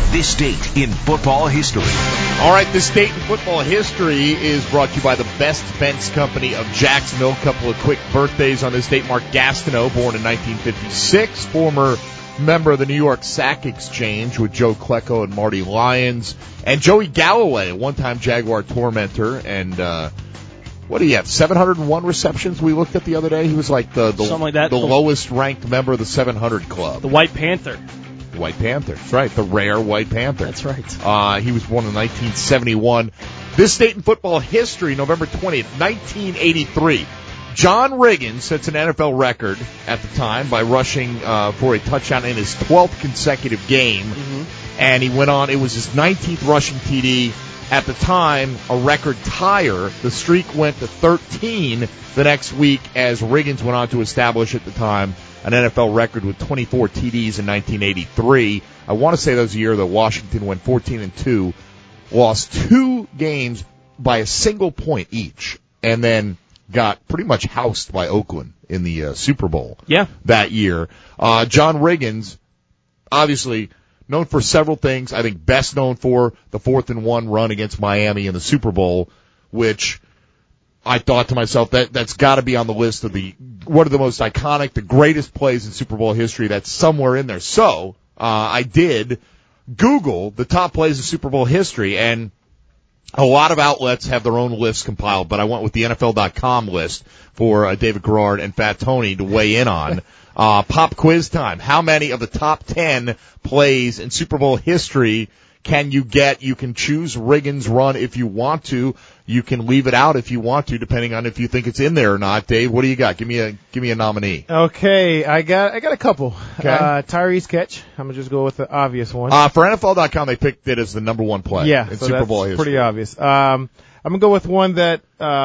This Date in Football History. All right, This Date in Football History is brought to you by the Best Fence Company of Jacksonville. A couple of quick birthdays on this date. Mark Gastineau, born in 1956, former member of the New York Sack Exchange with Joe Klecko and Marty Lyons. And Joey Galloway, a one-time Jaguar tormentor. And what do you have, 701 receptions we looked at the other day? He was like the lowest-ranked member of the 700 Club. The White Panther. White Panther. That's right. The rare White Panther. That's right. He was born in 1971. This date in football history, November 20th, 1983. John Riggins sets an NFL record at the time by rushing for a touchdown in his 12th consecutive game. Mm-hmm. And he went on, it was his 19th rushing TD. At the time, a record tire. The streak went to 13 the next week as Riggins went on to establish at the time an NFL record with 24 TDs in 1983. I want to say that was the year that Washington went 14-2, lost 2 games by a single point each, and then got pretty much housed by Oakland in the Super Bowl that year. John Riggins, obviously known for several things. I think best known for the 4th-and-1 run against Miami in the Super Bowl, which I thought to myself that's got to be on the list of what are the most iconic, the greatest plays in Super Bowl history. That's somewhere in there. So I did Google the top plays in Super Bowl history, and a lot of outlets have their own lists compiled, but I went with the NFL.com list for David Garrard and Fat Tony to weigh in on. Pop quiz time. How many of the top 10 plays in Super Bowl history can you get? You can choose Riggins' run if you want to. You can leave it out if you want to, depending on if you think it's in there or not. Dave, what do you got? Give me a nominee. Okay, I got a couple. Okay. Tyrese catch. I'm gonna just go with the obvious one. For NFL.com, they picked it as the number one play in so Super Bowl that's history. Pretty obvious. I'm gonna go with one that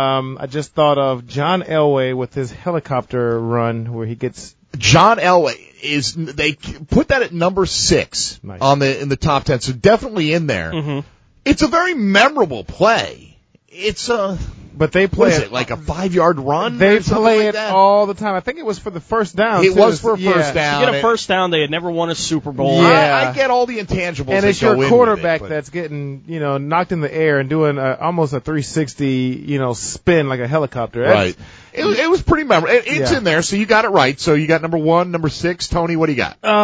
I just thought of. John Elway with his helicopter run where he gets. John Elway they put that at number 6 nice. in the top 10, so definitely in there. Mm-hmm. It's a very memorable play. It's but they play it like a 5-yard run. They or something play like it that? all the time. I think it was for the first down. It was for a first down. To get a first down, they had never won a Super Bowl. Yeah. I get all the intangibles. And that it's your go in quarterback with it, that's getting, knocked in the air and doing almost a 360, spin like a helicopter. Right. It was pretty memorable. It's in there, so you got it right. So you got number 1, number 6. Tony, what do you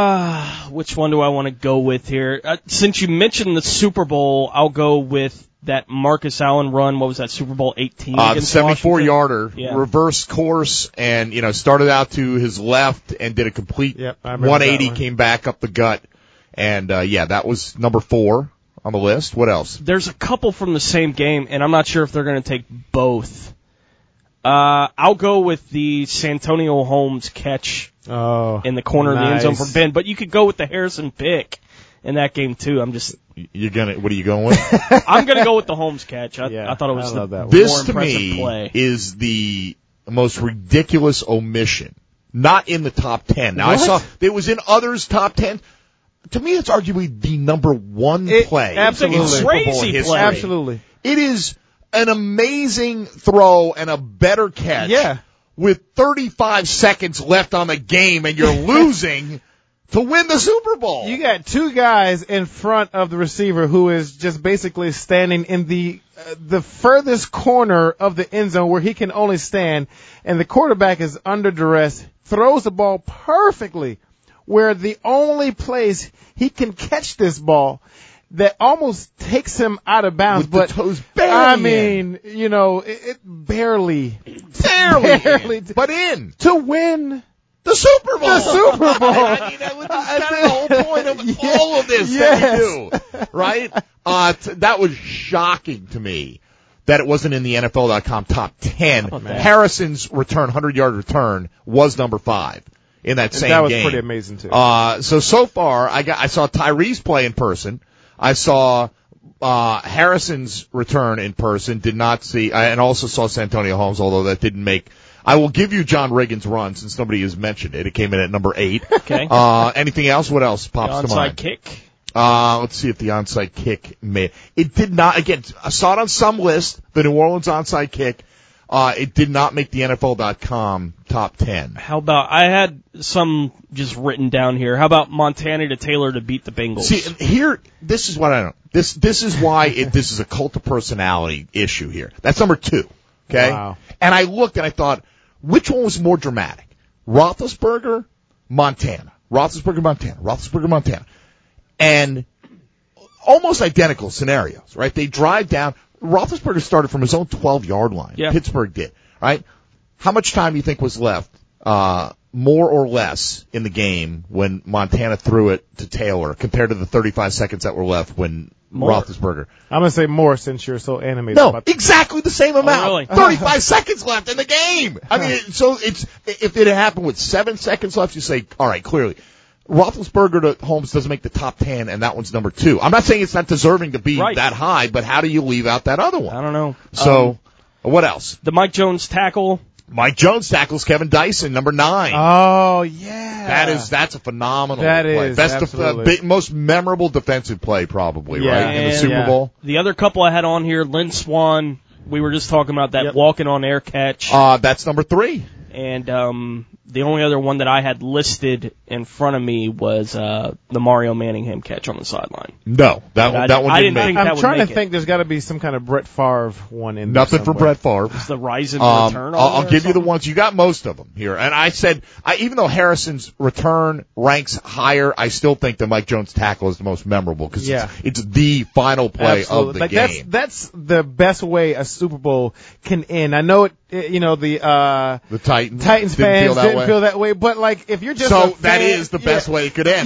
got? Which one do I want to go with here? Since you mentioned the Super Bowl, I'll go with that Marcus Allen run. What was that, Super Bowl 18? The 74-yarder, yeah. reverse course, and, started out to his left and did a complete 180, came back up the gut. And, that was number 4 on the list. What else? There's a couple from the same game, and I'm not sure if they're going to take both. I'll go with the Santonio Holmes catch in the corner of the end zone for Ben, but you could go with the Harrison pick in that game too. What are you going with? I'm gonna go with the Holmes catch. I thought it was the more impressive play. Is the most ridiculous omission. Not in the top 10. Now, I saw it was in others' top 10. To me, it's arguably the number 1 play. Absolutely. In Super Bowl history. Absolutely. It is an amazing throw and a better catch. Yeah. With 35 seconds left on the game and you're losing to win the Super Bowl. You got 2 guys in front of the receiver who is just basically standing in the furthest corner of the end zone where he can only stand, and the quarterback is under duress, throws the ball perfectly where the only place he can catch this ball that almost takes him out of bounds. With the toes barely it barely, but in. To win the Super Bowl. I mean, that was kind of the whole point of all of this that we do, right? That was shocking to me that it wasn't in the NFL.com top 10. Harrison's 100-yard return was number 5 in that same game. That was pretty amazing too. So far, I saw Tyrese play in person. I saw Harrison's return in person. Did not see, and also saw Santonio Holmes, although that didn't make. I will give you John Riggins' run since nobody has mentioned it. It came in at number 8. Okay. Anything else? What else pops to mind? Onside kick. Let's see if the onside kick made. It did not. Again, I saw it on some list. The New Orleans onside kick. It did not make the NFL.com top 10. How about, I had some just written down here. How about Montana to Taylor to beat the Bengals? See, here, this is what I don't. This is why this is a cult of personality issue here. That's number 2. Okay? Wow. And I looked and I thought, which one was more dramatic? Roethlisberger, Montana. Roethlisberger, Montana. And almost identical scenarios, right? They drive down. Roethlisberger started from his own 12-yard line. Yeah. Pittsburgh did, right? How much time do you think was left, more or less, in the game when Montana threw it to Taylor compared to the 35 seconds that were left when Roethlisberger? I'm going to say more since you're so animated. No, about exactly the same amount. really? 35 seconds left in the game. I mean, so it's, if it had happened with 7 seconds left, you say, all right, clearly. Roethlisberger to Holmes doesn't make the top 10, and that one's number 2. I'm not saying it's not deserving to be that high, but how do you leave out that other one? I don't know. So, what else? The Mike Jones tackle. Mike Jones tackles Kevin Dyson, number 9. Oh, yeah. That's a phenomenal That play. is, Best most memorable defensive play probably, right? In the Super Bowl. The other couple I had on here, Lynn Swann, we were just talking about that walking on air catch. That's number 3. And the only other one that I had listed in front of me was the Mario Manningham catch on the sideline. No, that one didn't make it. I'm trying to think there's got to be some kind of Brett Favre one in there. Nothing for Brett Favre. It's the Rising return. I'll give you the ones. You got most of them here. And I said, even though Harrison's return ranks higher, I still think the Mike Jones tackle is the most memorable because it's the final play of the game. That's the best way a Super Bowl can end. I know the Titans fans didn't feel that way, but like if you're just a fan, that is the best way it could end.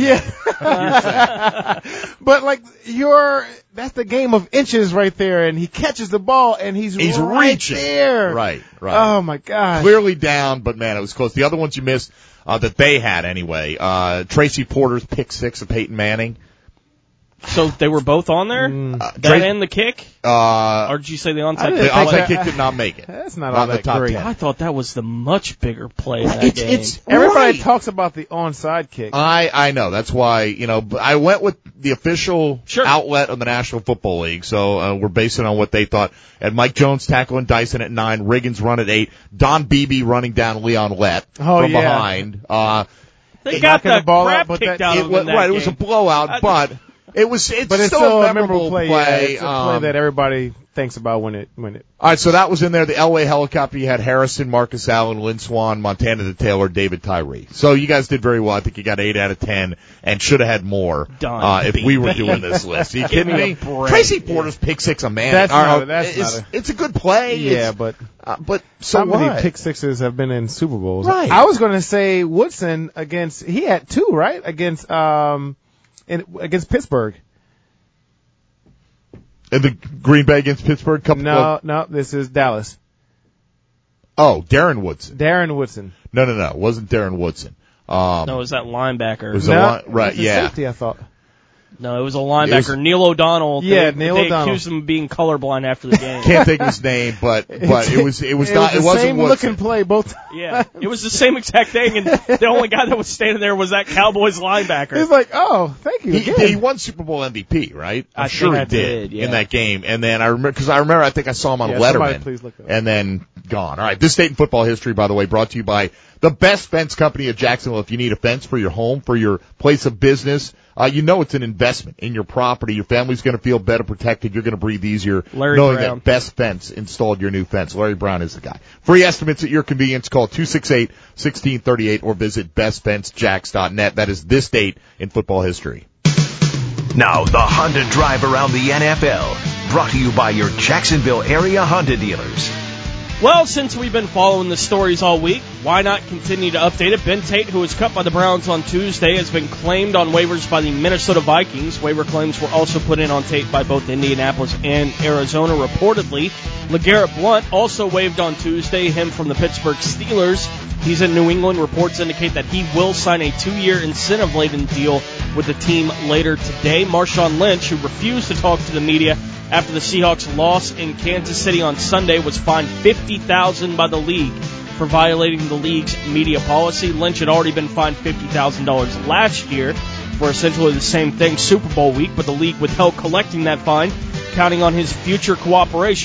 Yeah. But like that's the game of inches right there, and he catches the ball and he's right reaching there. Right. Oh my gosh. Clearly down, but man, it was close. The other ones you missed that they had anyway. Tracy Porter's pick 6 of Peyton Manning. So they were both on there? That and the kick? Or did you say the onside kick? The onside kick did not make it. That's not all that great. I thought that was the much bigger play in that game. Everybody talks about the onside kick. I know. That's why, I went with the official outlet of the National Football League. So we're basing on what they thought. And Mike Jones tackling Dyson at 9, Riggins run at 8, Don Beebe running down Leon Lett from behind. They got the crap kicked out of them in that game. It was a blowout, but... It's still a memorable play. Yeah, it's a play that everybody thinks about when it. All right, so that was in there. The Elway helicopter. You had Harrison, Marcus Allen, Lynn Swann, Montana to Taylor, David Tyree. So you guys did very well. I think you got 8 out of 10 and should have had more if we were doing this list. Are you kidding me? Tracy Porter's pick 6 a man. It's a good play. Yeah, but so how many pick 6s have been in Super Bowls? Right. I was going to say Woodson he had 2, right? Against Pittsburgh. And the Green Bay against Pittsburgh? No, this is Dallas. Oh, Darren Woodson. No, it wasn't Darren Woodson. No, it was that linebacker. It was right, safety, I thought. No, it was a linebacker, Neil O'Donnell. Neil O'Donnell. They accused him of being colorblind after the game. Can't think of his name, but it wasn't the same looking play both. Yeah, it was the same exact thing, and the only guy that was standing there was that Cowboys linebacker. He's like, oh, thank you. He won Super Bowl MVP, right? I'm sure he did in that game. And then I remember, I think I saw him on Letterman. Please look up. And then gone. All right, this State in Football History, by the way, brought to you by the best fence company of Jacksonville. If you need a fence for your home, for your place of business, it's an investment in your property. Your family's going to feel better protected. You're going to breathe easier knowing that Best Fence installed your new fence. Larry Brown is the guy. Free estimates at your convenience. Call 268-1638 or visit bestfencejacks.net. That is this date in football history. Now, the Honda Drive around the NFL. Brought to you by your Jacksonville area Honda dealers. Well, since we've been following the stories all week, why not continue to update it? Ben Tate, who was cut by the Browns on Tuesday, has been claimed on waivers by the Minnesota Vikings. Waiver claims were also put in on Tate by both Indianapolis and Arizona, reportedly. LeGarrette Blount also waived on Tuesday, him from the Pittsburgh Steelers. He's in New England. Reports indicate that he will sign a 2-year incentive-laden deal with the team later today. Marshawn Lynch, who refused to talk to the media after the Seahawks' loss in Kansas City on Sunday, was fined $50,000 by the league for violating the league's media policy. Lynch had already been fined $50,000 last year for essentially the same thing Super Bowl week, but the league withheld collecting that fine, counting on his future cooperation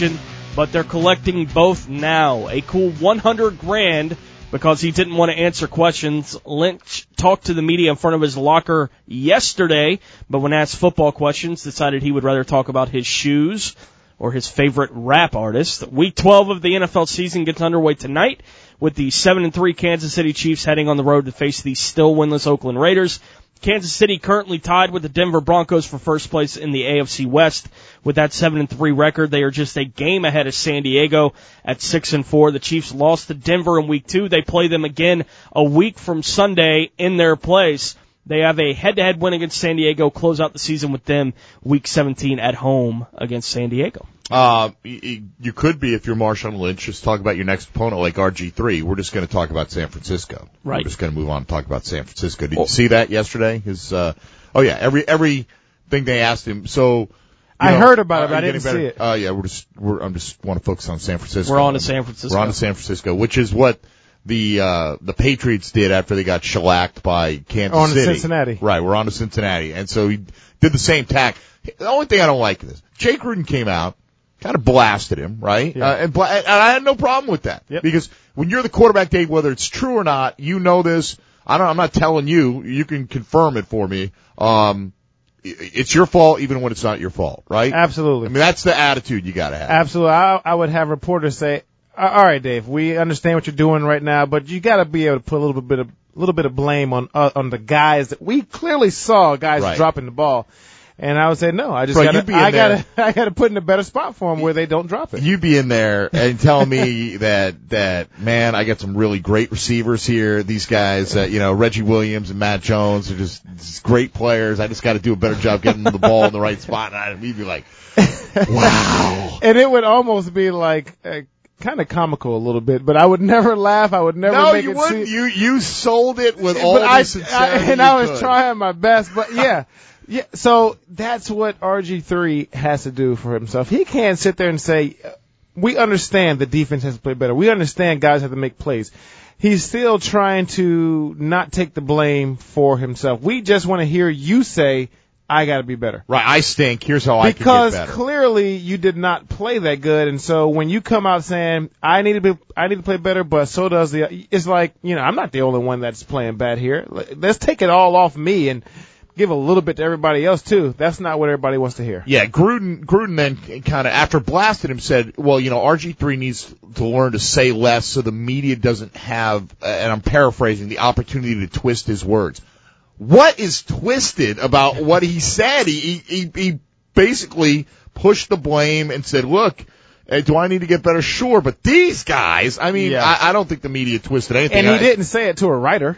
but they're collecting both now. A cool $100,000 because he didn't want to answer questions. Lynch talked to the media in front of his locker yesterday, but when asked football questions, decided he would rather talk about his shoes or his favorite rap artist. Week 12 of the NFL season gets underway tonight with the 7-3 Kansas City Chiefs heading on the road to face the still winless Oakland Raiders. Kansas City currently tied with the Denver Broncos for first place in the AFC West. With that 7-3 record, they are just a game ahead of San Diego at 6-4. The Chiefs lost to Denver in week 2. They play them again a week from Sunday in their place. They have a head-to-head win against San Diego, close out the season with them week 17 at home against San Diego. You could be, if you're Marshawn Lynch, just talk about your next opponent like RG3. We're just going to talk about San Francisco. Right. We're just going to move on and talk about San Francisco. Did you see that yesterday? His, everything they asked him. So, I heard about it, but I didn't see it. Yeah, I'm just want to focus on San Francisco. We're on to San Francisco. We're on to San Francisco, which is what the Patriots did after they got shellacked by Kansas City. On to Cincinnati. Right, we're on to Cincinnati. And so he did the same tack. The only thing I don't like is this. Jay Gruden came out, kind of blasted him, right? Yeah. And I had no problem with that. Yep. Because when you're the quarterback, Dave, whether it's true or not, you know this. I'm not telling you. You can confirm it for me. It's your fault even when it's not your fault, right? Absolutely. I mean, that's the attitude you gotta have. Absolutely. I would have reporters say, all right, Dave, we understand what you're doing right now, but you gotta be able to put a little bit of blame on the guys that we clearly saw guys dropping the ball. And I would say, no, I gotta put in a better spot for them where they don't drop it. You be in there and tell me that, man, I got some really great receivers here. These guys, Reggie Williams and Matt Jones are just great players. I just gotta do a better job getting the ball in the right spot. And I'd be like, wow. And it would almost be like, kind of comical a little bit, but I would never laugh. I would never make it. No, you wouldn't. You sold it with all the sincerity. And I was trying my best, but yeah. Yeah, so that's what RG3 has to do for himself. He can't sit there and say, we understand the defense has to play better. We understand guys have to make plays. He's still trying to not take the blame for himself. We just want to hear you say, I got to be better. Right, I stink. Here's how I can get better. Because clearly you did not play that good, and so when you come out saying I need to play better, but so does it's like, I'm not the only one that's playing bad here. Let's take it all off me and give a little bit to everybody else too. That's not what everybody wants to hear. Yeah, Gruden then kind of, after blasting him, said, well, RG3 needs to learn to say less so the media doesn't have, and I'm paraphrasing, the opportunity to twist his words. What is twisted about what he said? He basically pushed the blame and said, look, do I need to get better? Sure, but these guys, I don't think the media twisted anything. And he didn't say it to a writer.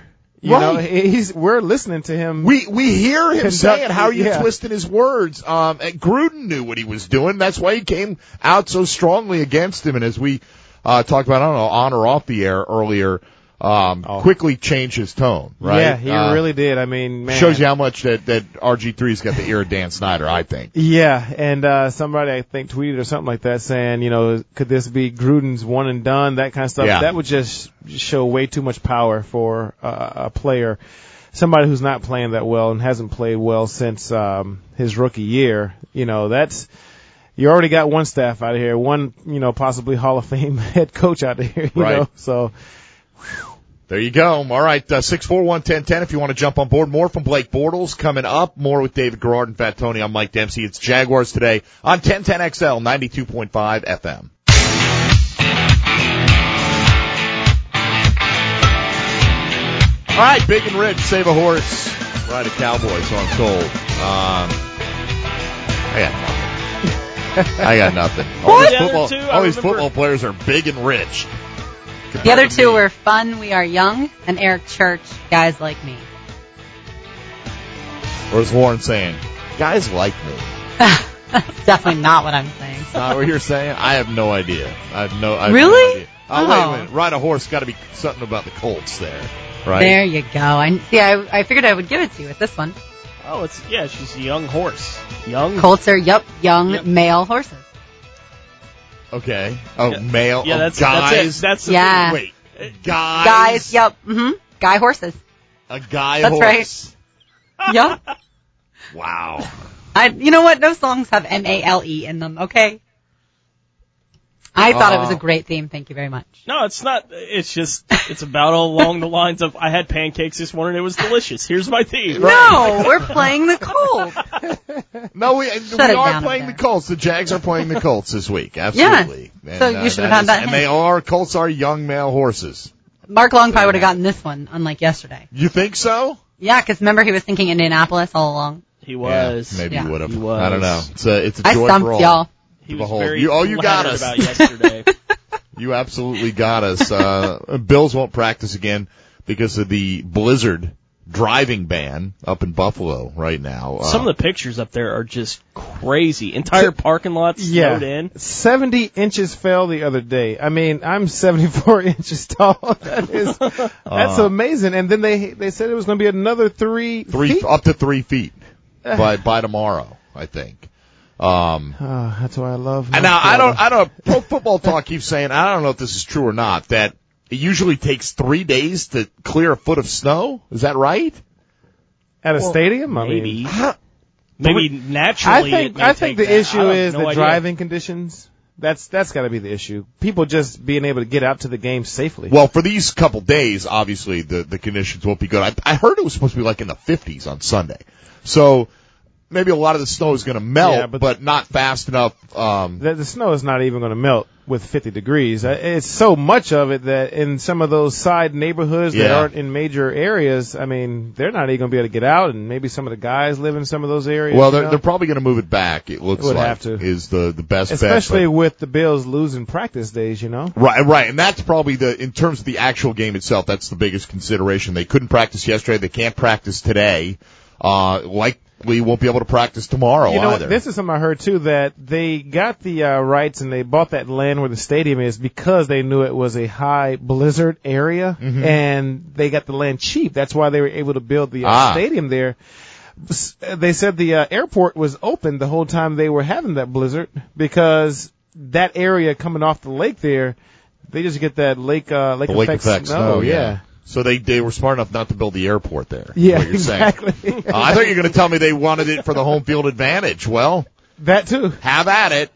We're listening to him. We hear him saying, how are you twisting his words? And Gruden knew what he was doing. That's why he came out so strongly against him. And as we, talked about, I don't know, on or off the air earlier, quickly changed his tone, right? Yeah, he really did. I mean, man. Shows you how much that RG3's got the ear of Dan Snyder, I think. Yeah, and somebody I think tweeted or something like that saying, could this be Gruden's one and done, that kind of stuff. Yeah. That would just show way too much power for a player, somebody who's not playing that well and hasn't played well since his rookie year. That's, you already got one staff out of here, one, possibly Hall of Fame head coach out of here, you know. So there you go. All right, 641-1010 if you want to jump on board. More from Blake Bortles coming up. More with David Garrard and Fat Tony. I'm Mike Dempsey. It's Jaguars today on 1010XL 92.5 FM. All right, Big and Rich, save a horse, ride a cowboy, so I'm told. I got nothing. All these football players are big and rich. The other two were Fun, We Are Young, and Eric Church, Guys Like Me. Or is Lauren saying, guys like me? That's definitely not what I'm saying. Not what you're saying? I have no idea. I have no idea. Really? Oh, wait a minute. Ride a horse, got to be something about the Colts there, right? There you go. I figured I would give it to you with this one. Oh, she's a young horse. Young? Colts are, young male horses. Okay. Oh, male. Yeah, that's guys. That's the yeah. Wait. Guys. Guys. Yep. Guy horses. A guy that's horse. Right. Yep. Wow. You know what? Those songs have MALE in them. Okay. I thought it was a great theme. Thank you very much. No, it's not. It's about along the lines of, I had pancakes this morning. It was delicious. Here's my theme. No, we're playing the Colts. No, we are playing the Colts. The Jags are playing the Colts this week. Absolutely. Yeah. So you should have had that. And Colts are young male horses. Mark Long probably would have gotten this one, unlike yesterday. You think so? Yeah, because remember he was thinking Indianapolis all along. He was. Yeah, maybe he would have. He was. I don't know. It's a I joy stumped for all. y'all. He was very you got us about yesterday. You absolutely got us. Bills won't practice again because of the blizzard driving ban up in Buffalo right now. Some of the pictures up there are just crazy. Entire parking lots snowed in. 70 inches fell the other day. I mean, I'm 74 inches tall. That's amazing. And then they said it was going to be another 3 feet? Up to 3 feet by tomorrow, I think. That's why I love. And now I don't. Pro Football Talk keeps saying, I don't know if this is true or not, that it usually takes 3 days to clear a foot of snow. Is that right? At a stadium? Maybe. Maybe naturally. I think the issue is the driving conditions. That's got to be the issue. People just being able to get out to the game safely. Well, for these couple days, obviously the conditions won't be good. I heard it was supposed to be like in the 50s on Sunday. So maybe a lot of the snow is going to melt, but not fast enough. The snow is not even going to melt with 50 degrees. It's so much of it that in some of those side neighborhoods that aren't in major areas, I mean, they're not even going to be able to get out, and maybe some of the guys live in some of those areas. Well, they're probably going to move it back. It looks like have to. Is the best especially bet, with the Bills losing practice days, Right, and that's probably in terms of the actual game itself, that's the biggest consideration. They couldn't practice yesterday. They can't practice today. Likely won't be able to practice tomorrow either. This is something I heard too, that they got the rights and they bought that land where the stadium is because they knew it was a high blizzard area, and they got the land cheap. That's why they were able to build the stadium there. They said the airport was open the whole time they were having that blizzard because that area coming off the lake there, they just get that lake effect snow. Yeah. So they were smart enough not to build the airport there. Yeah, what you're exactly. Saying. I thought you were going to tell me they wanted it for the home field advantage. Well, that too. Have at it.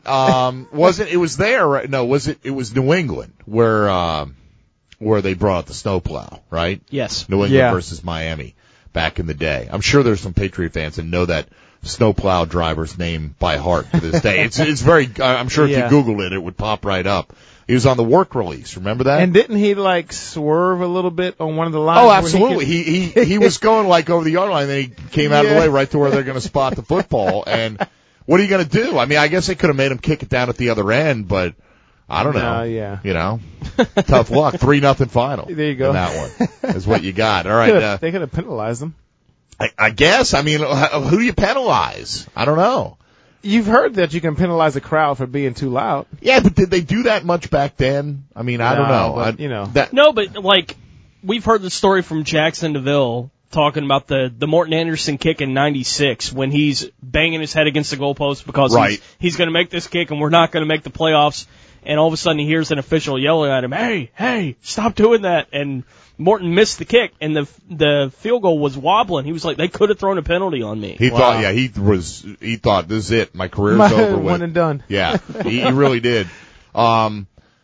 It was there, right? No, it was New England where they brought out the snowplow, right? Yes. New England versus Miami back in the day. I'm sure there's some Patriot fans that know that snowplow driver's name by heart to this day. It's very, I'm sure if you Googled it would pop right up. He was on the work release. Remember that? And didn't he swerve a little bit on one of the lines? Oh, absolutely. He was going over the yard line, and then he came out of the way right to where they're going to spot the football. And what are you going to do? I mean, I guess they could have made him kick it down at the other end, but I don't know. Tough luck. 3-0 final. There you go. In that one is what you got. All right. They could have penalized him. I guess. I mean, who do you penalize? I don't know. You've heard that you can penalize a crowd for being too loud. Yeah, but did they do that much back then? I mean, I don't know. But we've heard the story from Jackson DeVille talking about the Morton Anderson kick in '96 when he's banging his head against the goalpost because he's going to make this kick and we're not going to make the playoffs. And all of a sudden he hears an official yelling at him, "Hey, stop doing that!" And Morton missed the kick, and the field goal was wobbling. He was like, "They could have thrown a penalty on me." He thought, he thought, "This is it. My career's over with." One and done. Yeah, he really did. But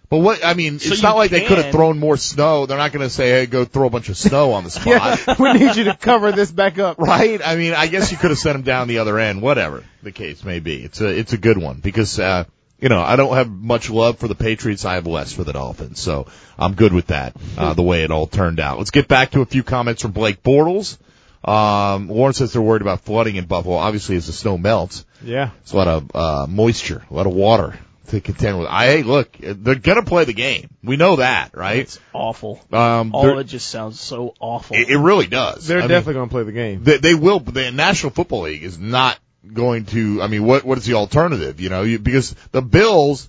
it's not like they could have thrown more snow. They're not going to say, "Hey, go throw a bunch of snow on the spot." We need you to cover this back up. Right? I mean, I guess you could have sent him down the other end. Whatever the case may be, it's a good one because. I don't have much love for the Patriots. I have less for the Dolphins. So I'm good with that, the way it all turned out. Let's get back to a few comments from Blake Bortles. Lauren says they're worried about flooding in Buffalo. Obviously, as the snow melts. Yeah. It's a lot of, moisture, a lot of water to contend with. Hey, look, they're gonna play the game. We know that, right? It's awful. All of it just sounds so awful. It really does. They're definitely gonna play the game. They will, but the National Football League is not going to, what is the alternative, because the Bills,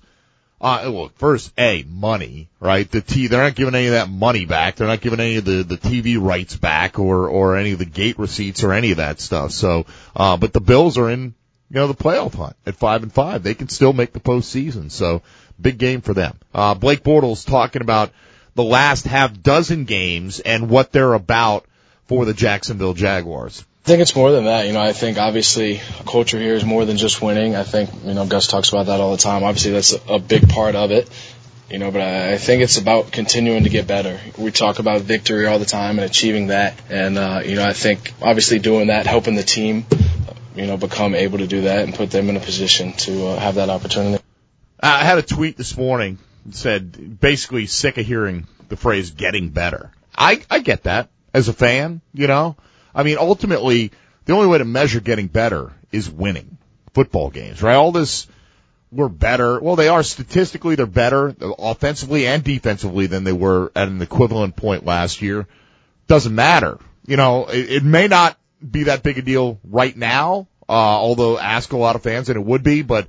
first, money, right? They're not giving any of that money back. They're not giving any of the TV rights back or any of the gate receipts or any of that stuff. So, but the Bills are in, the playoff hunt at 5-5. They can still make the postseason. So, big game for them. Blake Bortles talking about the last half dozen games and what they're about for the Jacksonville Jaguars. I think it's more than that. I think obviously culture here is more than just winning. I think, Gus talks about that all the time. Obviously that's a big part of it. But I think it's about continuing to get better. We talk about victory all the time and achieving that. And, I think obviously doing that, helping the team, become able to do that and put them in a position to have that opportunity. I had a tweet this morning that said basically sick of hearing the phrase getting better. I get that as a fan, I mean, ultimately, the only way to measure getting better is winning football games, right? All this, we're better. Well, they are statistically, they're better offensively and defensively than they were at an equivalent point last year. Doesn't matter. It may not be that big a deal right now, although ask a lot of fans and it would be, but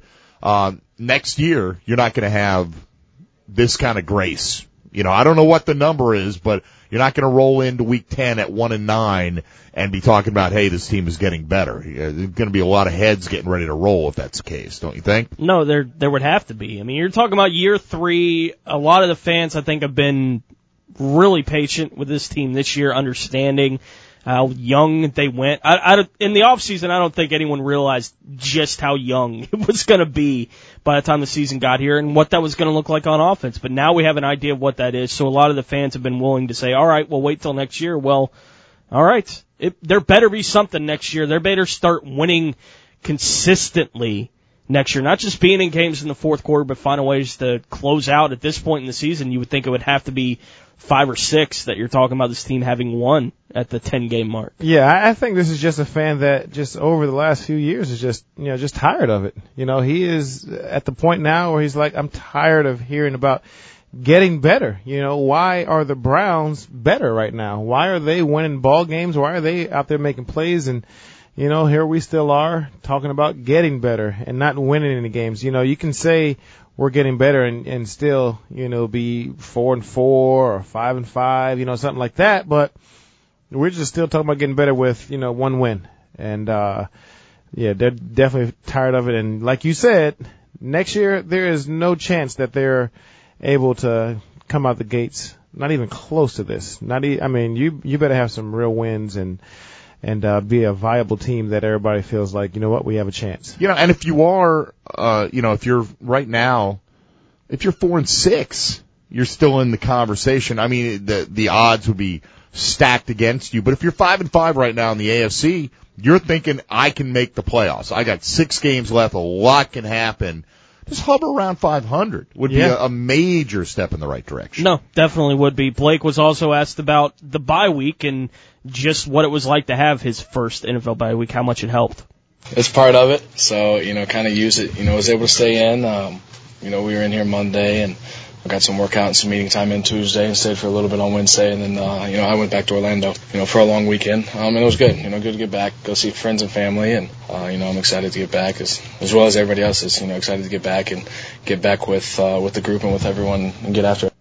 next year, you're not going to have this kind of grace. I don't know what the number is, but you're not going to roll into week 10 at 1-9 and be talking about, hey, this team is getting better. There's going to be a lot of heads getting ready to roll if that's the case, don't you think? No, there would have to be. I mean, you're talking about year 3. A lot of the fans, I think, have been really patient with this team this year, understanding how young they went. In the offseason, I don't think anyone realized just how young it was going to be by the time the season got here and what that was going to look like on offense. But now we have an idea of what that is, so a lot of the fans have been willing to say, all right, we'll wait till next year. Well, all right, there better be something next year. They better start winning consistently next year, not just being in games in the fourth quarter, but finding ways to close out at this point in the season. You would think it would have to be 5 or 6 that you're talking about this team having won at the 10-game mark. Yeah, I think this is just a fan that just over the last few years is just tired of it. He is at the point now where he's like, I'm tired of hearing about getting better. Why are the Browns better right now? Why are they winning ball games? Why are they out there making plays? And, here we still are talking about getting better and not winning any games. You can say we're getting better and still, be 4-4 or 5-5, something like that. But we're just still talking about getting better with, 1 win. And, they're definitely tired of it. And like you said, next year there is no chance that they're able to come out the gates, not even close to this. You better have some real wins and be a viable team that everybody feels like, we have a chance. And if you are, if you're right now, if you're 4-6, you're still in the conversation. I mean, the odds would be stacked against you. But if you're 5-5 right now in the AFC, you're thinking, I can make the playoffs. I got 6 games left. A lot can happen. Just hover around 500 would be a major step in the right direction. No, definitely would be. Blake was also asked about the bye week and just what it was like to have his first NFL bye week, how much it helped. It's part of it, so, kind of use it. I was able to stay in. We were in here Monday, and I got some workout and some meeting time in Tuesday and stayed for a little bit on Wednesday, and then, I went back to Orlando, for a long weekend, and it was good, good to get back, go see friends and family, and, I'm excited to get back as well as everybody else is, excited to get back and get back with the group and with everyone and get after it.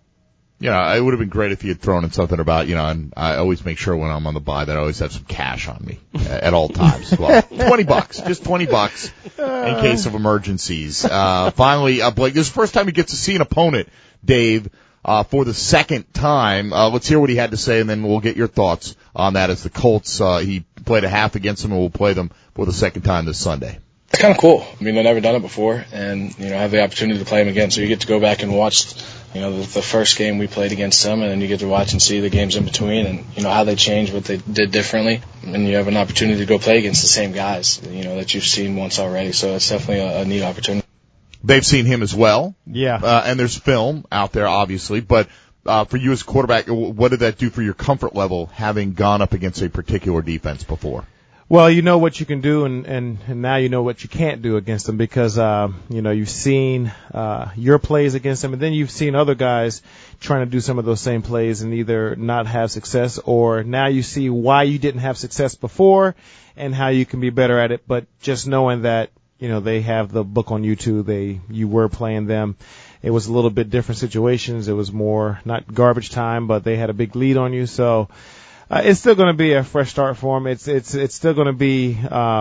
It would have been great if you had thrown in something about, and I always make sure when I'm on the bye that I always have some cash on me at all times. Well, $20, just $20 in case of emergencies. Finally, Blake, this is the first time he gets to see an opponent, Dave, for the second time. Let's hear what he had to say, and then we'll get your thoughts on that as the Colts, he played a half against them, and we'll play them for the second time this Sunday. It's kind of cool. I've never done it before, and, have the opportunity to play them again. So you get to go back and watch, the first game we played against them, and then you get to watch and see the games in between and, how they changed, what they did differently. And you have an opportunity to go play against the same guys, that you've seen once already. So it's definitely a neat opportunity. They've seen him as well. Yeah. And there's film out there, obviously. But for you as a quarterback, what did that do for your comfort level, having gone up against a particular defense before? Well, you know what you can do, and now you know what you can't do against them because, you've seen your plays against them, and then you've seen other guys trying to do some of those same plays and either not have success, or now you see why you didn't have success before and how you can be better at it. But just knowing that, they have the book on YouTube, you were playing them. It was a little bit different situations. It was more not garbage time, but they had a big lead on you, so. It's still going to be a fresh start for him. It's still going to be,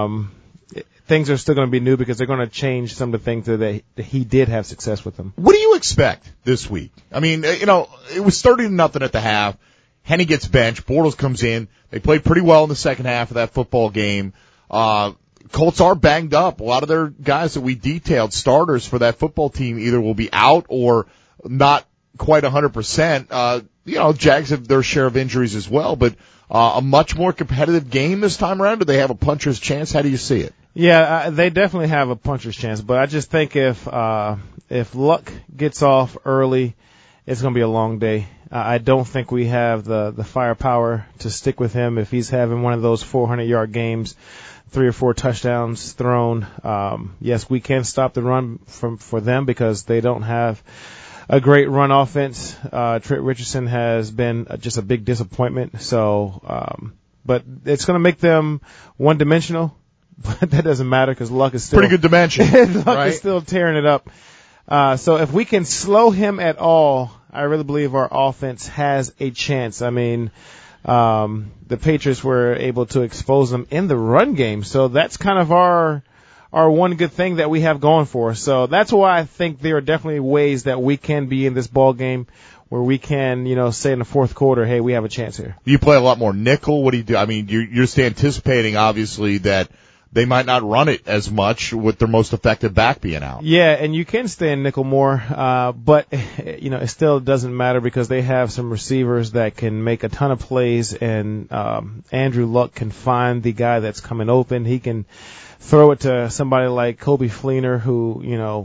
things are still going to be new because they're going to change some of the things that he did have success with them. What do you expect this week? I mean, it was 30-0 at the half. Henny gets benched. Bortles comes in. They played pretty well in the second half of that football game. Colts are banged up. A lot of their guys that we detailed, starters for that football team, either will be out or not quite 100%. Jags have their share of injuries as well, but a much more competitive game this time around. Do they have a puncher's chance? How do you see it? Yeah, they definitely have a puncher's chance, but I just think if Luck gets off early, it's going to be a long day. I don't think we have the firepower to stick with him if he's having one of those 400-yard games, 3 or 4 touchdowns thrown. Yes, we can stop the run for them because they don't have a great run offense. Trent Richardson has been just a big disappointment. So, but it's going to make them one-dimensional. But that doesn't matter because Luck is still pretty good dimension. Luck right? is still tearing it up. So if we can slow him at all, I really believe our offense has a chance. I mean, the Patriots were able to expose them in the run game, so that's kind of our one good thing that we have going for us. So that's why I think there are definitely ways that we can be in this ball game where we can, say in the fourth quarter, hey, we have a chance here. You play a lot more nickel. What do you do? I mean, you're just anticipating, obviously, that they might not run it as much with their most effective back being out. Yeah, and you can stay in nickel more, but, it still doesn't matter because they have some receivers that can make a ton of plays, and Andrew Luck can find the guy that's coming open. He can throw it to somebody like Coby Fleener, who,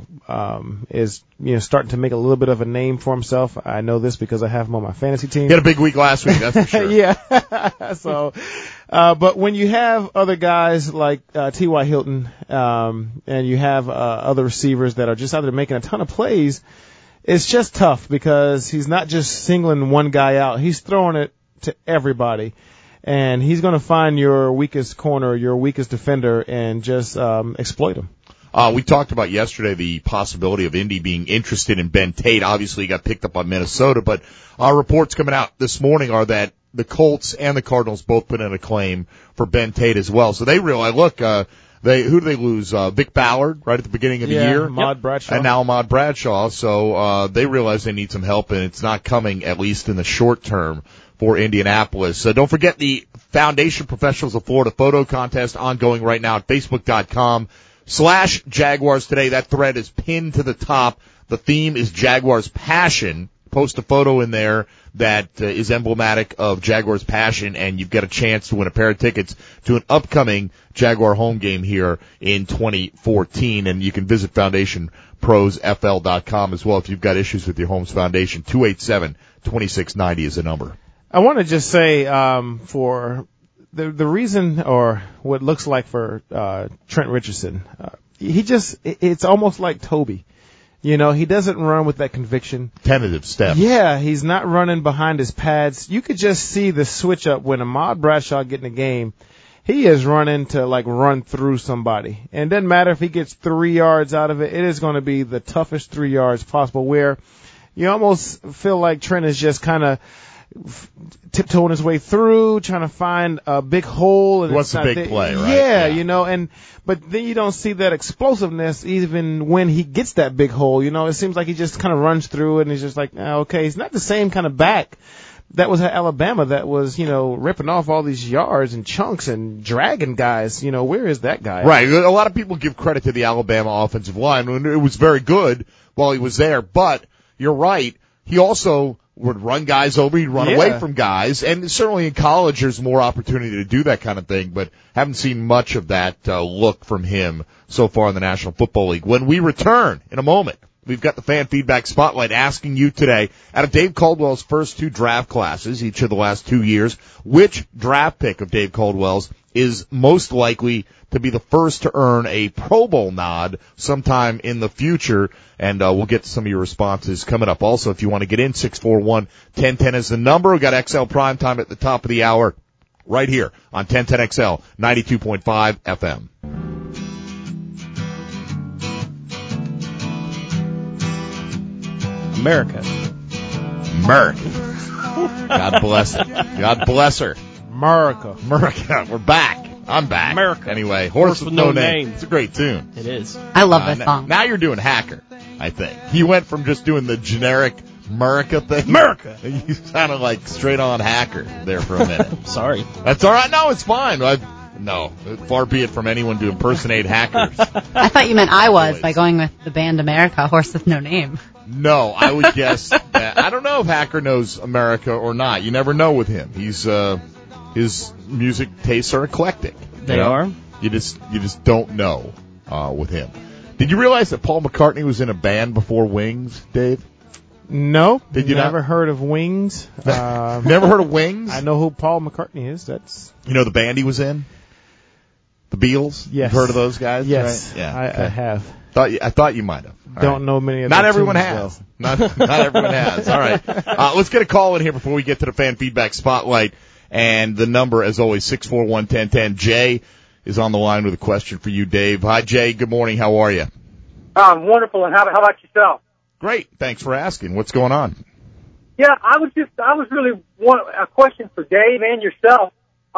is, starting to make a little bit of a name for himself. I know this because I have him on my fantasy team. He had a big week last week, that's for sure. Yeah. So, but when you have other guys like T.Y. Hilton, and you have other receivers that are just out there making a ton of plays, it's just tough because he's not just singling one guy out. He's throwing it to everybody. And he's going to find your weakest corner, your weakest defender, and just exploit him. We talked about yesterday the possibility of Indy being interested in Ben Tate. Obviously, he got picked up by Minnesota, but our reports coming out this morning are that the Colts and the Cardinals both put in a claim for Ben Tate as well. So they realize, look, who do they lose? Vic Ballard right at the beginning of the year? Ahmad Bradshaw. And now Ahmad Bradshaw. So they realize they need some help, and it's not coming, at least in the short term, for Indianapolis. So don't forget the Foundation Professionals of Florida photo contest ongoing right now at Facebook.com/Jaguars today. That thread is pinned to the top. The theme is Jaguars Passion. Post a photo in there that is emblematic of Jaguars Passion, and you've got a chance to win a pair of tickets to an upcoming Jaguar home game here in 2014. And you can visit FoundationProsFL.com as well if you've got issues with your home's foundation. 287-2690 is the number. I want to just say, for the reason, or what looks like for Trent Richardson, it's almost like Toby. He doesn't run with that conviction. Tentative step. Yeah, he's not running behind his pads. You could just see the switch up when Ahmad Bradshaw get in the game. He is running to run through somebody. And it doesn't matter if he gets 3 yards out of it. It is going to be the toughest 3 yards possible, where you almost feel like Trent is just kind of tiptoeing his way through, trying to find a big hole. And what's the big play, right? Yeah, but then you don't see that explosiveness even when he gets that big hole. It seems like he just kind of runs through it, and he's just like, okay, he's not the same kind of back that was at Alabama that was, ripping off all these yards and chunks and dragging guys. Where is that guy? Right. A lot of people give credit to the Alabama offensive line. It was very good while he was there, but you're right. He also would run guys over, he'd run away from guys, and certainly in college there's more opportunity to do that kind of thing, but haven't seen much of that look from him so far in the National Football League. When we return in a moment, we've got the Fan Feedback Spotlight asking you today, out of Dave Caldwell's first 2 draft classes, each of the last 2 years, which draft pick of Dave Caldwell's is most likely to be the first to earn a Pro Bowl nod sometime in the future, and we'll get to some of your responses coming up. Also, if you want to get in, 641-1010 is the number. We've got XL Primetime at the top of the hour right here on 1010XL, 92.5 FM. America. God bless it. God bless her. America. We're back. I'm back. America. Anyway, Horse with No Name. It's a great tune. It is. I love that song. Now you're doing Hacker, I think. He went from just doing the generic America thing? America. You sounded like straight on hacker there for a minute. Sorry. That's all right. No, it's fine. No, far be it from anyone to impersonate hackers. I thought you meant I was by going with the band America, Horse with No Name. No, I would guess that. I don't know if Hacker knows America or not. You never know with him. His music tastes are eclectic. They are. You just don't know with him. Did you realize that Paul McCartney was in a band before Wings, Dave? No. Did you never not? Heard of Wings? Never heard of Wings? I know who Paul McCartney is. That's the band he was in? The Beatles? Yes. You've heard of those guys? Yes. Right? Yeah. I have. I thought you might have. Don't know many of Not their everyone tunes, has. Not everyone has. All right. Let's get a call in here before we get to the fan feedback spotlight. And the number, as always, 641-1010. Jay is on the line with a question for you, Dave. Hi, Jay. Good morning. How are you? Wonderful. And how about yourself? Great. Thanks for asking. What's going on? Yeah, I was really a question for Dave and yourself.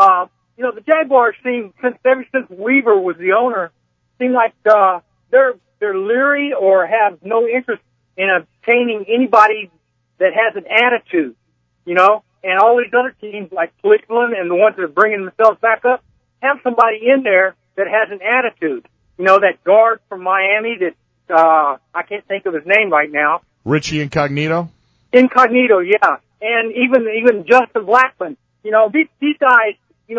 The Jaguars seem, ever since Weaver was the owner, seem like, they're leery or have no interest in obtaining anybody that has an attitude, and all these other teams like Cleveland and the ones that are bringing themselves back up have somebody in there that has an attitude. That guard from Miami that, I can't think of his name right now. Richie Incognito? Incognito, yeah. And even Justin Blackman. These guys,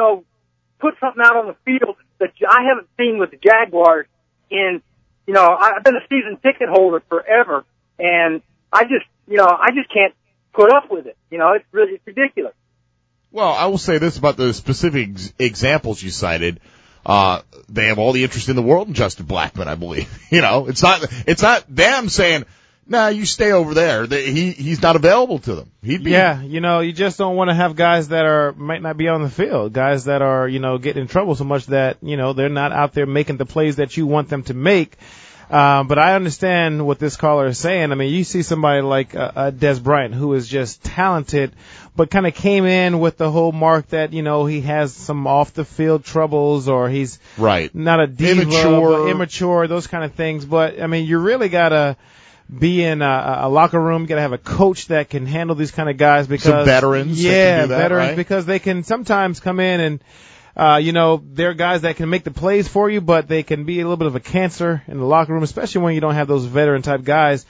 put something out on the field that I haven't seen with the Jaguars in, I've been a season ticket holder forever, and I just can't put up with it. It's ridiculous. Well, I will say this about the specific examples you cited. They have all the interest in the world in Justin Blackman, I believe. It's not them saying, nah, you stay over there. He's not available to them. Yeah, you just don't want to have guys that might not be on the field, guys that are, getting in trouble so much that, they're not out there making the plays that you want them to make. But I understand what this caller is saying. I mean, you see somebody like Des Bryant, who is just talented, but kind of came in with the whole mark that, he has some off-the-field troubles or he's not a diva, immature, those kind of things. But, I mean, you really got to be in a locker room. You got to have a coach that can handle these kind of guys because some veterans. Yeah, that can do that, veterans, right? because they can sometimes come in and they're guys that can make the plays for you, but they can be a little bit of a cancer in the locker room, especially when you don't have those veteran type guys.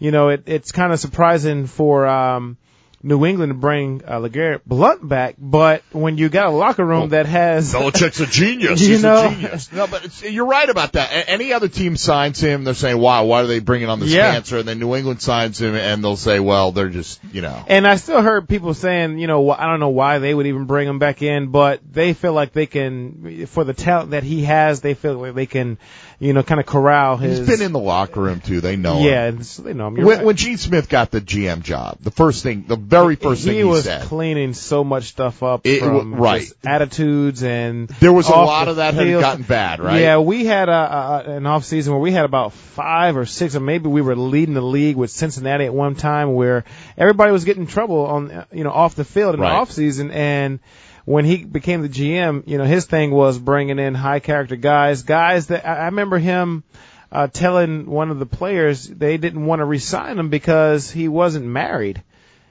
It's kind of surprising for New England to bring LeGarrette Blount back, but when you got a locker room that has Belichick's a genius. He's a genius. No, but you're right about that. Any other team signs him, they're saying, wow, why are they bringing on this cancer? And then New England signs him, and they'll say, well, they're just, And I still heard people saying, I don't know why they would even bring him back in, but they feel like they can, for the talent that he has, they feel like they can, kind of corral his. He's been in the locker room, too. They know him. Yeah, they know him. When Gene Smith got the GM job, the very first thing he was said, cleaning so much stuff up from just attitudes, and there was a lot of that had gotten bad, right? Yeah, we had an off season where we had about 5 or 6, or maybe we were leading the league with Cincinnati at one time, where everybody was getting in trouble on off the field in the off season. And when he became the GM, his thing was bringing in high character guys that I remember him telling one of the players they didn't want to re-sign him because he wasn't married.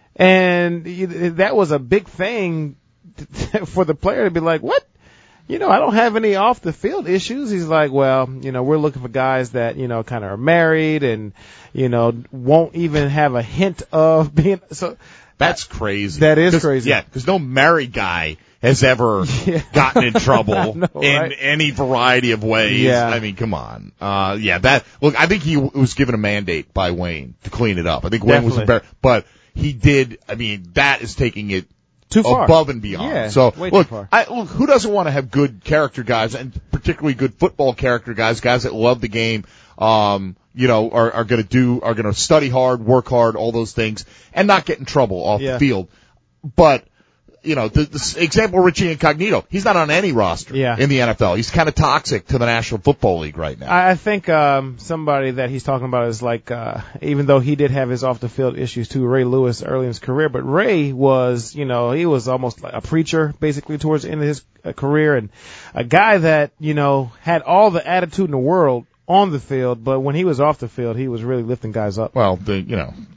And that was a big thing for the player to be like, what? I don't have any off the field issues. He's like, well, we're looking for guys that, kind of are married and, won't even have a hint of being, so. That's crazy. That is crazy. Yeah, because no married guy has ever gotten in trouble in any variety of ways. Yeah. I mean, come on. I think he was given a mandate by Wayne to clean it up. I think Wayne was embarrassed, but he did. I mean, that is taking it too far, above and beyond. Yeah, so way too far. Look, who doesn't want to have good character guys, and particularly good football character guys that love the game, are going to study hard, work hard, all those things, and not get in trouble off the field. But, the example, Richie Incognito, he's not on any roster in the NFL. He's kind of toxic to the National Football League right now. I think somebody that he's talking about is like, even though he did have his off-the-field issues too, Ray Lewis early in his career, but Ray was, he was almost like a preacher basically towards the end of his career, and a guy that, had all the attitude in the world on the field, but when he was off the field, he was really lifting guys up. Well,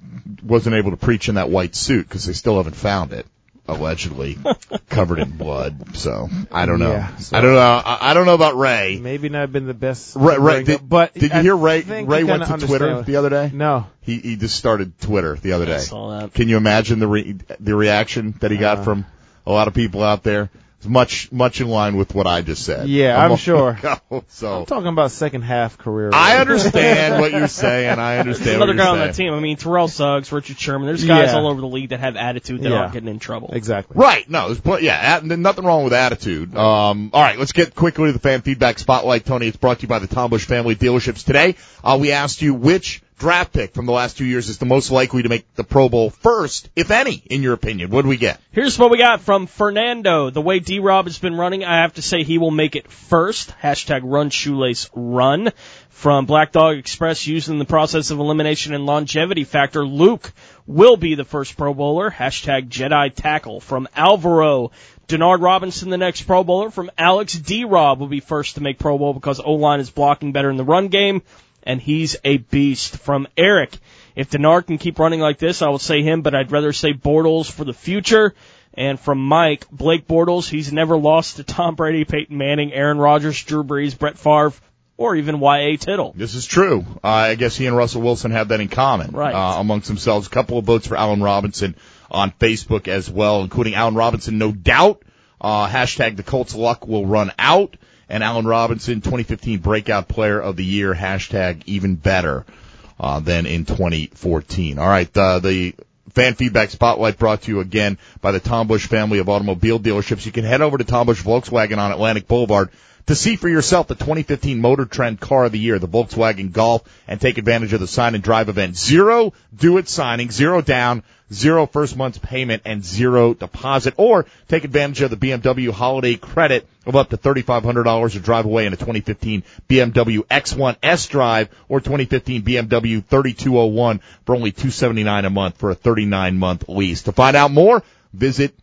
wasn't able to preach in that white suit because they still haven't found it, allegedly covered in blood. So I don't know. Yeah, so I don't know. I don't know about Ray. Maybe not been the best. Ray, but did you hear Ray? Ray went to Twitter the other day. No, he just started Twitter the other day. I saw that. Can you imagine the reaction that he got from a lot of people out there? Much in line with what I just said. Yeah, I'm sure. So I'm talking about second half career. I understand what you're saying. I understand. Another what guy you're on saying. that team. I mean, Terrell Suggs, Richard Sherman. There's guys all over the league that have attitude that aren't getting in trouble. Exactly. Right. No. Nothing wrong with attitude. All right. Let's get quickly to the fan feedback spotlight. Tony, it's brought to you by the Tom Bush family dealerships. Today, we asked you which draft pick from the last 2 years is the most likely to make the Pro Bowl first, if any, in your opinion. What do we get? Here's what we got from Fernando. The way D-Rob has been running, I have to say he will make it first. Hashtag run shoelace run. From Black Dog Express, using the process of elimination and longevity factor, Luke will be the first Pro Bowler. Hashtag Jedi tackle. From Alvaro, Denard Robinson, the next Pro Bowler. From Alex, D-Rob will be first to make Pro Bowl because O-line is blocking better in the run game, and he's a beast. From Eric, if Denard can keep running like this, I will say him, but I'd rather say Bortles for the future. And from Mike, Blake Bortles, he's never lost to Tom Brady, Peyton Manning, Aaron Rodgers, Drew Brees, Brett Favre, or even Y.A. Tittle. This is true. I guess he and Russell Wilson have that in common amongst themselves. A couple of votes for Allen Robinson on Facebook as well, including Allen Robinson, no doubt. Hashtag the Colts luck will run out. And Allen Robinson, 2015 Breakout Player of the Year, hashtag even better than in 2014. All right, the fan feedback spotlight brought to you again by the Tom Bush family of automobile dealerships. You can head over to Tom Bush Volkswagen on Atlantic Boulevard to see for yourself the 2015 Motor Trend Car of the Year, the Volkswagen Golf, and take advantage of the sign and drive event. 0 do-it signing, 0 down, 0 first month's payment, and 0 deposit. Or take advantage of the BMW holiday credit of up to $3,500 to drive away in a 2015 BMW X1 S-Drive or 2015 BMW 3201 for only $279 a month for a 39-month lease. To find out more, visit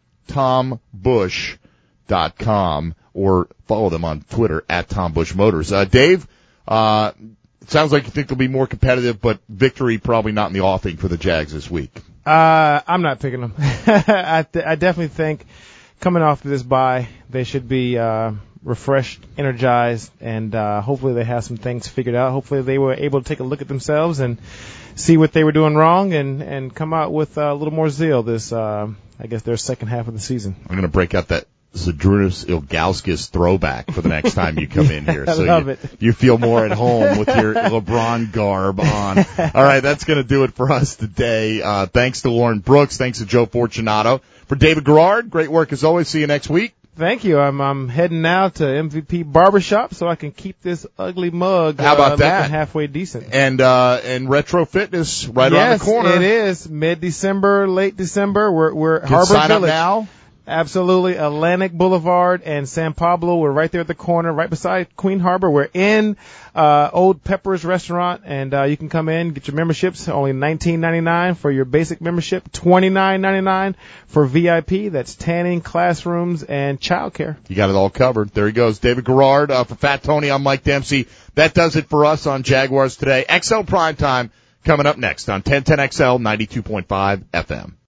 TomBush.com or follow them on Twitter at Tom Bush Motors. Dave, it sounds like you think they'll be more competitive, but victory probably not in the offing for the Jags this week. I'm not picking them. I definitely think coming off of this bye, they should be refreshed, energized, and hopefully they have some things figured out. Hopefully they were able to take a look at themselves and see what they were doing wrong and come out with a little more zeal this, I guess, their second half of the season. I'm going to break out that Zydrunas Ilgauskas throwback for the next time you come in here. So love it. You feel more at home with your LeBron garb on. All right, that's going to do it for us today. Thanks to Lauren Brooks. Thanks to Joe Fortunato. For David Garrard, great work as always. See you next week. Thank you. I'm heading now to MVP Barbershop so I can keep this ugly mug How about that? looking halfway decent. And Retro Fitness right around the corner. Yes, it is. Mid-December, late December. We're Harbor sign Village. Up now. Absolutely. Atlantic Boulevard and San Pablo. We're right there at the corner, right beside Queen Harbor. We're in Old Pepper's restaurant, and you can come in, get your memberships. Only $19.99 for your basic membership, $29.99 for VIP. That's tanning, classrooms, and childcare. You got it all covered. There he goes. David Garrard. For Fat Tony, I'm Mike Dempsey. That does it for us on Jaguars Today. XL Primetime coming up next on 1010XL 92.5 FM.